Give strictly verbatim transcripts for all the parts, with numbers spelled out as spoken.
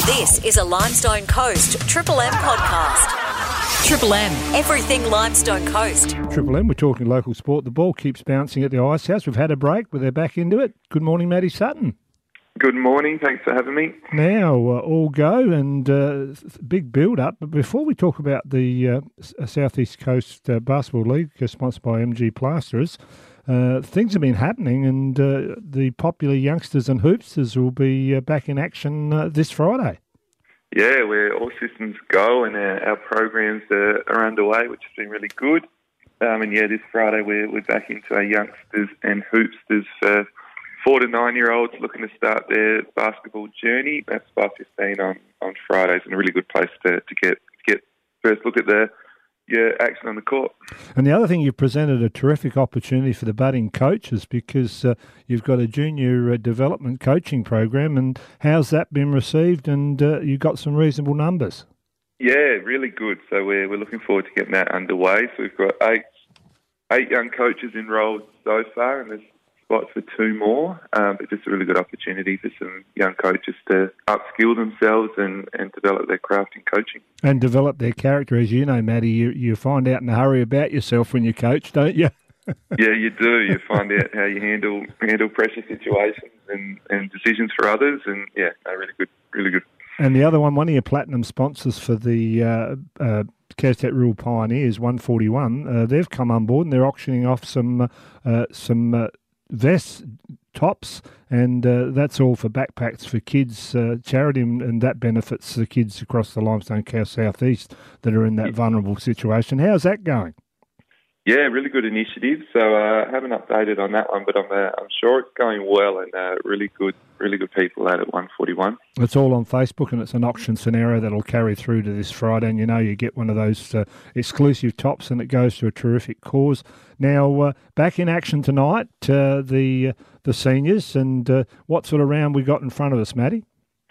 This is a Limestone Coast Triple M podcast. Triple M, everything Limestone Coast. Triple M, we're talking local sport. The ball keeps bouncing at the Ice House. We've had a break, but they're back into it. Good morning, Matty Sutton. Good morning. Thanks for having me. Now, uh, all go and uh, big build-up. But before we talk about the uh, South East Coast uh, Basketball League, uh, sponsored by M G Plasterers, uh, things have been happening, and uh, the popular youngsters and hoopsters will be uh, back in action uh, this Friday. Yeah, we're all systems go, and our, our programs are, are underway, which has been really good. Um, and yeah, this Friday we're, we're back into our youngsters and hoopsters for four to nine-year-olds looking to start their basketball journey. That's five fifteen on, on Fridays, and a really good place to, to get get first look at the yeah, action on the court. And the other thing, you've presented a terrific opportunity for the budding coaches because uh, you've got a junior uh, development coaching program, and how's that been received? And uh, you've got some reasonable numbers. Yeah, really good. So we're we're looking forward to getting that underway. So we've got eight eight young coaches enrolled so far, and there's spots for two more. Um, but just a really good opportunity for some young coaches to upskill themselves and, and develop their craft in coaching. And develop their character. As you know, Matty, you, you find out in a hurry about yourself when you coach, don't you? Yeah, you do. You find out how you handle handle pressure situations and, and decisions for others. And yeah, no, really good, really good. And the other one, one of your platinum sponsors for the uh, uh, Castet Rural Pioneers, one forty-one, uh, they've come on board and they're auctioning off some uh, some uh, vests, tops, and uh, that's all for backpacks for kids uh, charity, and that benefits the kids across the Limestone Coast South East that are in that vulnerable situation. How's that going? Yeah, really good initiative. So uh, I haven't updated on that one, but I'm uh, I'm sure it's going well, and uh, really good, really good people out at one forty-one. It's all on Facebook, and it's an auction scenario that'll carry through to this Friday. And you know, you get one of those uh, exclusive tops, and it goes to a terrific cause. Now, uh, back in action tonight, uh, the uh, the seniors, and uh, what sort of round we got in front of us, Matty?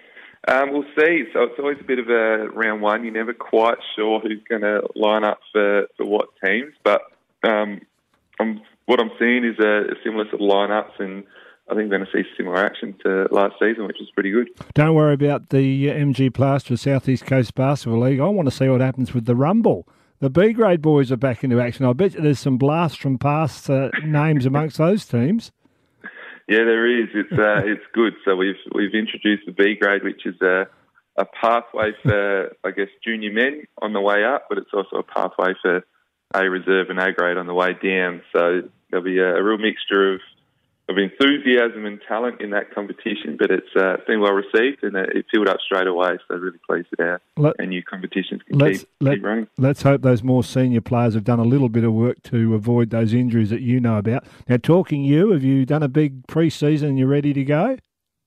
Um, we'll see. So it's always a bit of a round one. You're never quite sure who's going to line up for, for what teams, but Um, I'm, what I'm seeing is a, a similar sort of lineups, and I think we're going to see similar action to last season, which is pretty good. Don't worry about the M G Plaster South East Coast Basketball League. I want to see what happens with the Rumble. The B-grade boys are back into action. I bet you there's some blasts from past uh, names amongst those teams. Yeah, there is. It's uh, it's good. So we've we've introduced the B-grade, which is a, a pathway for, I guess, junior men on the way up, but it's also a pathway for A reserve and A grade on the way down. So there'll be a, a real mixture of, of enthusiasm and talent in that competition, but it's uh, been well received, and it, it filled up straight away. So really pleased that our, let, our new competitions can let's, keep, let, keep running. Let's hope those more senior players have done a little bit of work to avoid those injuries that you know about. Now, talking you, have you done a big pre-season and you're ready to go?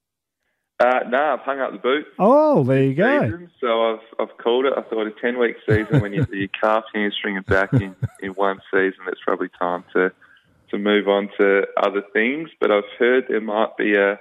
Uh, no, I've hung up the boot. Oh, there you go. Season, so I've I've called it. I thought a ten-week season when you do your calf, hamstring and back in, in one season, it's probably time to to move on to other things. But I've heard there might be a,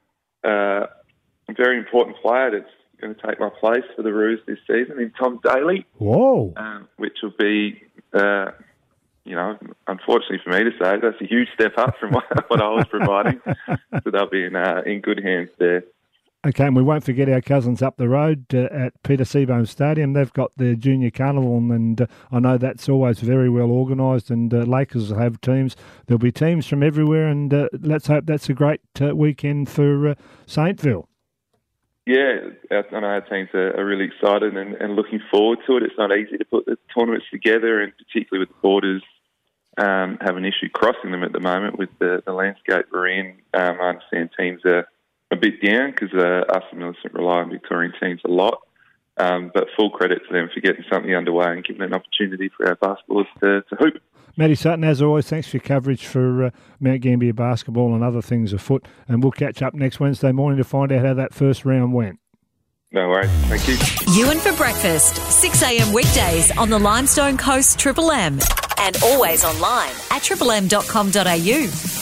a very important player that's going to take my place for the Roos this season in Tom Daly. Whoa. Um, which will be, uh, you know, unfortunately for me to say, that's a huge step up from what, what I was providing. So they'll be in, uh, in good hands there. Okay, and we won't forget our cousins up the road uh, at Peter Seabohm Stadium. They've got their junior carnival, and uh, I know that's always very well organised, and uh, Lakers will have teams. There'll be teams from everywhere, and uh, let's hope that's a great uh, weekend for uh, Saintville. Yeah, I know our teams are, are really excited and, and looking forward to it. It's not easy to put the tournaments together, and particularly with the borders um, have an issue crossing them at the moment with the, the landscape we're in. Um, I understand teams are a bit down because uh, us and Millicent rely on Victorian teams a lot. Um, but full credit to them for getting something underway and giving an opportunity for our basketballers to, to hoop. Matty Sutton, as always, thanks for your coverage for uh, Mount Gambier basketball and other things afoot. And we'll catch up next Wednesday morning to find out how that first round went. No worries. Thank you. Ewan for breakfast, six a.m. weekdays on the Limestone Coast Triple M. And always online at triple m dot com dot a u.